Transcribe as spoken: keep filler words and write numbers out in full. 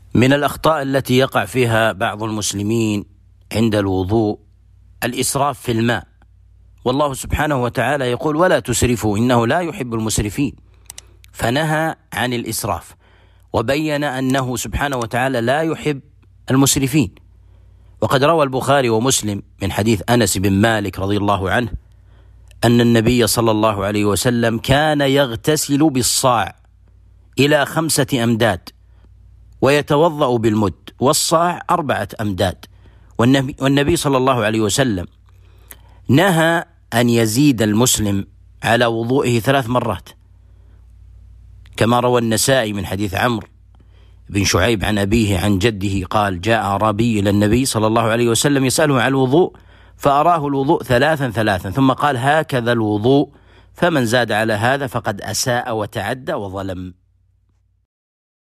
من الأخطاء التي يقع فيها بعض المسلمين عند الوضوء الإسراف في الماء، والله سبحانه وتعالى يقول: ولا تسرفوا إنه لا يحب المسرفين، فنهى عن الإسراف وبين أنه سبحانه وتعالى لا يحب المسرفين. وقد روى البخاري ومسلم من حديث أنس بن مالك رضي الله عنه أن النبي صلى الله عليه وسلم كان يغتسل بالصاع إلى خمسة أمداد ويتوضأ بالمد، والصاع أربعة أمداد. والنبي, والنبي صلى الله عليه وسلم نهى أن يزيد المسلم على وضوئه ثلاث مرات، كما روى النسائي من حديث عمرو بن شعيب عن أبيه عن جده قال: جاء أعرابي إلى النبي صلى الله عليه وسلم يسأله عن الوضوء فأراه الوضوء ثلاثا ثلاثا ثم قال: هكذا الوضوء، فمن زاد على هذا فقد أساء وتعدى وظلم.